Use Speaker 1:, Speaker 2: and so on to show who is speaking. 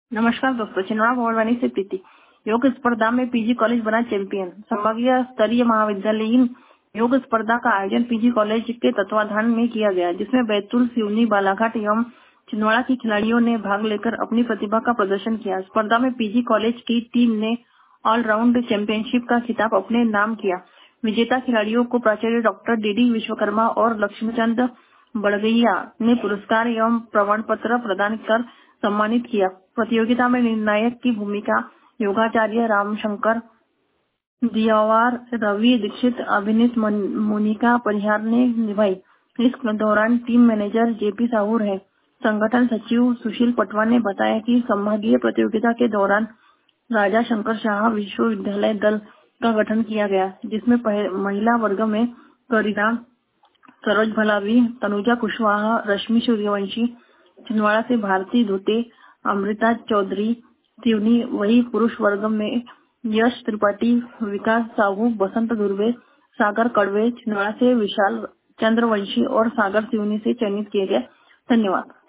Speaker 1: नमस्कार दोस्तों, छिंदवाड़ा भवानी से प्रीति। योग स्पर्धा में पीजी कॉलेज बना चैंपियन। संभागीय स्तरीय महाविद्यालयीन योग स्पर्धा का आयोजन पीजी कॉलेज के तत्वाधान में किया गया, जिसमें बैतूल, सिवनी, बालाघाट एवं छिंदवाड़ा की खिलाड़ियों ने भाग लेकर अपनी प्रतिभा का प्रदर्शन किया। स्पर्धा में पीजी कॉलेज की टीम ने ऑलराउंड चैंपियनशिप का खिताब अपने नाम किया। विजेता खिलाड़ियों को प्राचार्य डॉक्टर डी विश्वकर्मा और लक्ष्मीचंद बड़गैया ने पुरस्कार एवं प्रमाण पत्र प्रदान कर सम्मानित किया। प्रतियोगिता में निर्णायक की भूमिका योगाचार्य रामशंकर दियावार, रवि दीक्षित, अभिनीत मोनिका परिहार ने निभाई। इस दौरान टीम मैनेजर जेपी साहू रहे। संगठन सचिव सुशील पटवा ने बताया कि संभागीय प्रतियोगिता के दौरान राजा शंकर शाह विश्वविद्यालय दल का गठन किया गया, जिसमें महिला वर्ग में करीना, सरोज भलावी, तनुजा कुशवाहा, रश्मि सूर्यवंशी, छिंदवाड़ा से भारती धोते, अमृता चौधरी, सिवनी, वही पुरुष वर्ग में यश त्रिपाठी, विकास साहू, बसंत दुर्वे, सागर कड़वे, छिंदवाड़ा से विशाल चंद्रवंशी और सागर सिवनी से चयनित किए गए। धन्यवाद।